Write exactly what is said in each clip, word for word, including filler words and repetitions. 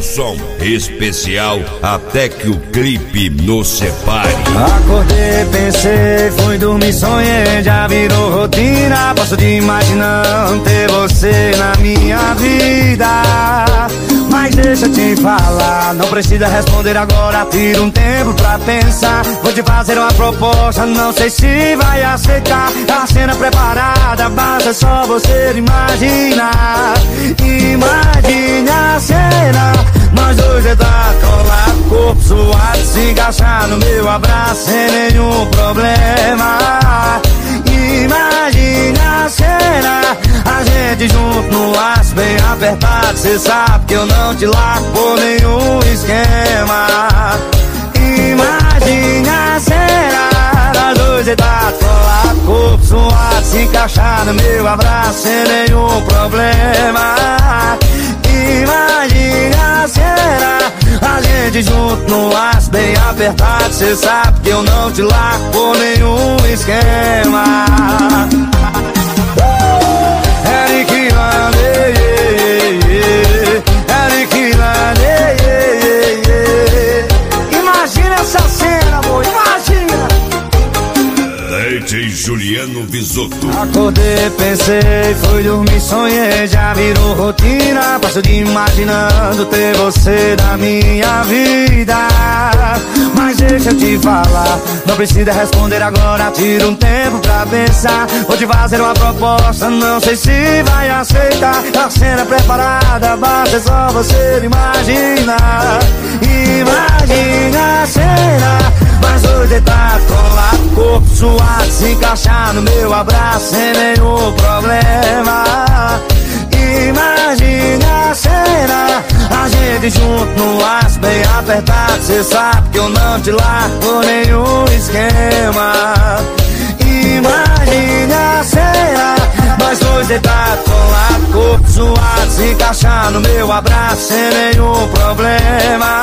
som especial Até Que O Clipe Nos Separe. Acordei, pensei, fui dormir, sonhei, já virou rotina. Passo de imaginando ter você na minha vida. Mas deixa eu te falar, não precisa responder agora, tira um tempo pra pensar. Vou te fazer uma proposta, não sei se vai aceitar. A cena preparada, basta só você imaginar. Imagine a cena, nós dois deitados, colado, corpo suado, se encaixar no meu abraço sem nenhum problema. Imagine a cena, a gente junto no laço bem apertado. Cê sabe que eu não te largo por nenhum esquema. Imagine a cena, nós dois deitados, colado, corpo suado, se encaixar no meu abraço sem nenhum problema. Imagine a cena, a gente junto no laço bem apertado. Cê sabe que eu não te largo por nenhum esquema. Eric Lane, Eric Lane. Imagina essa cena, amor, imagina. D J Juliano Bisotto. Acordei, pensei, fui dormir, sonhei, já virou rotina. Passo de imaginando ter você na minha vida. Mas deixa eu te falar, não precisa responder agora, tira um tempo pra pensar. Vou te fazer uma proposta, não sei se vai aceitar. A cena preparada, basta só você imaginar. Imagine a cena, nós dois deitados, colado, corpo suado, se encaixar no meu abraço sem nenhum problema. Imagine a cena, a gente junto no laço bem apertado. Cê sabe que eu não te largo por nenhum esquema. Imagine a cena, nós dois deitados, colado, corpo suado, se encaixar no meu abraço sem nenhum problema.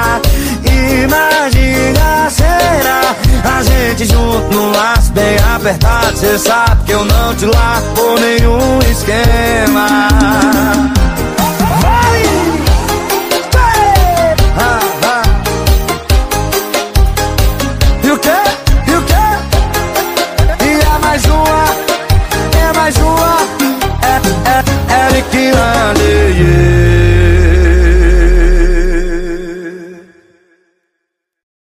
Imagine a cena, a gente junto no laço bem apertado. Cê sabe que eu não te largo por nenhum esquema.